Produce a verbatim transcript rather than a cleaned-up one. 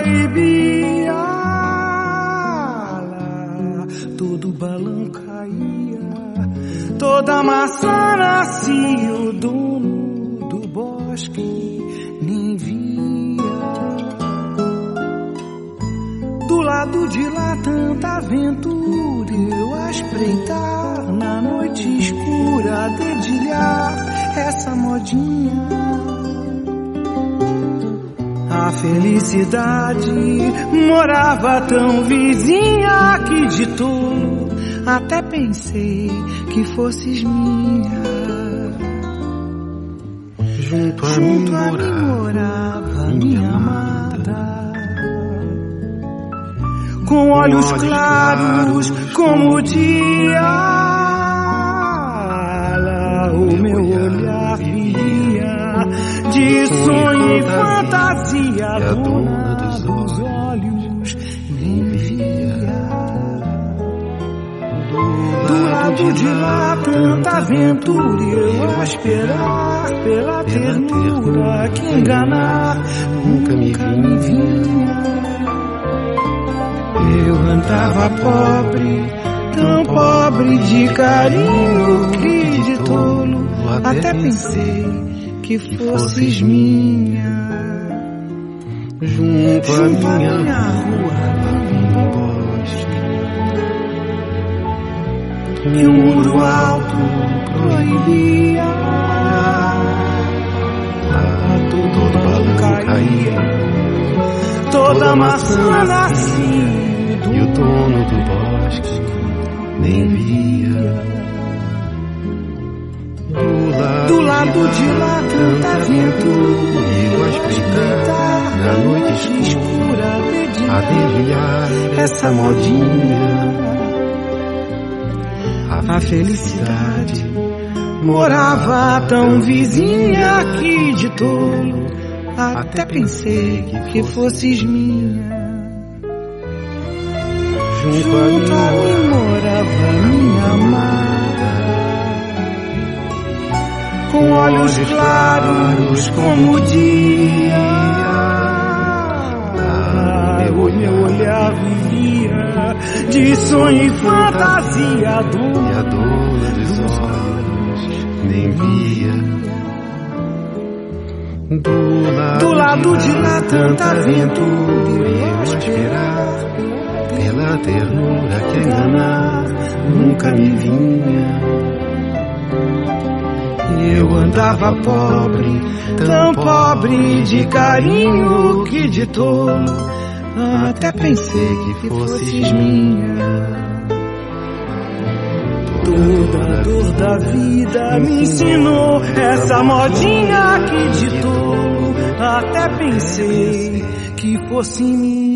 proibia. Lá, todo balão caía, toda maçã nascia, o dono do bosque nem via. Do lado de lá tanta aventura, eu a espreitar na noite escura, a dedilhar essa modinha. A felicidade morava tão vizinha que de tolo até pensei que fosses minha. Junto a, Junto mim, a mim morava minha amada, com olhos claros como o dia. Lá o meu olhar via de sonho e fantasia, a dona dos olhos nem via. Do lado de lá tanta aventura, eu a esperar pela ternura que enganar nunca me vinha. Eu andava pobre, tão pobre de carinho que de tolo até pensei que fosses minha. Junto a minha, minha rua, no bosque, que um muro alto proibia. Lá todo balão caía, toda maçã nascia, e o dono do bosque nem via. Do lado, do lado de lá tanta aventura, eu a espreitar na noite escura, a dedilhar essa modinha. A felicidade morava tão vizinha que de tolo até pensei que fosses minha. Junto a mim morava minha amada, com olhos claros como o dia. O meu olhar vivia de sonho e fantasia, e a dona dos olhos nem via. Do lado, do lado de lá tanta aventura, eu a esperar pela ternura que enganar nunca me vinha. Eu andava pobre, tão pobre de carinho que de tolo até pensei que fosses minha. Toda a dor da vida me ensinou essa modinha que de tolo até pensei que fosse minha.